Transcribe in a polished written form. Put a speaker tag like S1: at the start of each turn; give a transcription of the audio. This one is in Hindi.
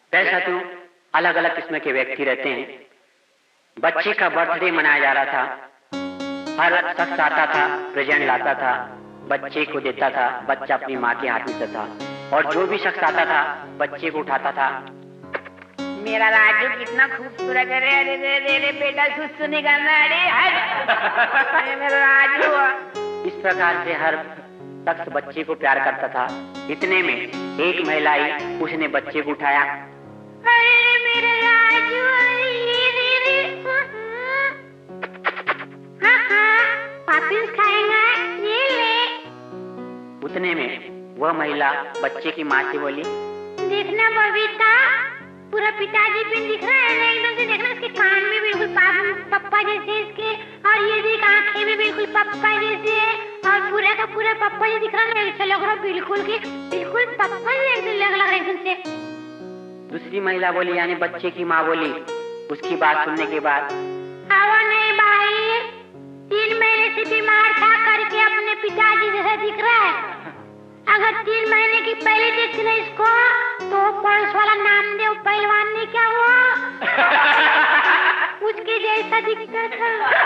S1: वैसा तो अलग अलग किस्म के व्यक्ति रहते हैं। बच्चे का बर्थडे मनाया जा रहा था, हर शख्स आता था, प्रेजेंट लाता था, बच्चे को देता था, बच्चा अपनी माँ के हाथ में था, और जो भी शख्स आता था बच्चे को उठाता था।
S2: मेरा राजू कितना खूबसूरत है रे, अरे रे रे रे बेटा सुसु निकलना, अरे मेरा राजू।
S1: इस प्रकार से हर शख्स बच्चे को प्यार करता था। इतने में एक महिला आई, उसने बच्चे को उठाया।
S2: अरे मेरा राजू, पापिस खाएगा, ये ले।
S1: उतने में वह महिला बच्चे की माँ से बोली,
S2: देखना बबीता, पूरा पिताजी भी दिख रहा है ना, एकदम से देखना, इसके कान में बिल्कुल पप्पा जैसे इसके, और ये देख आंखें भी बिल्कुल पप्पा जैसे है, और पूरा का पूरा पप्पा जी दिख रहा है, ऐसा लग रहा बिल्कुल कि बिल्कुल पप्पा जी लग रहा है एकदम से।
S1: दूसरी महिला बोली, यानी बच्चे की माँ बोली। उसकी बात सुनने के बाद,
S2: हवा नहीं भाई, 3 महीने से बीमार था करके अपने पिताजी जैसा दिख रहा है। अगर 3 महीने की पहले देखती ना इसको, तो पुलिस वाला नामदेव पहलवान ने क्या हुआ उसके जैसा दिखता था।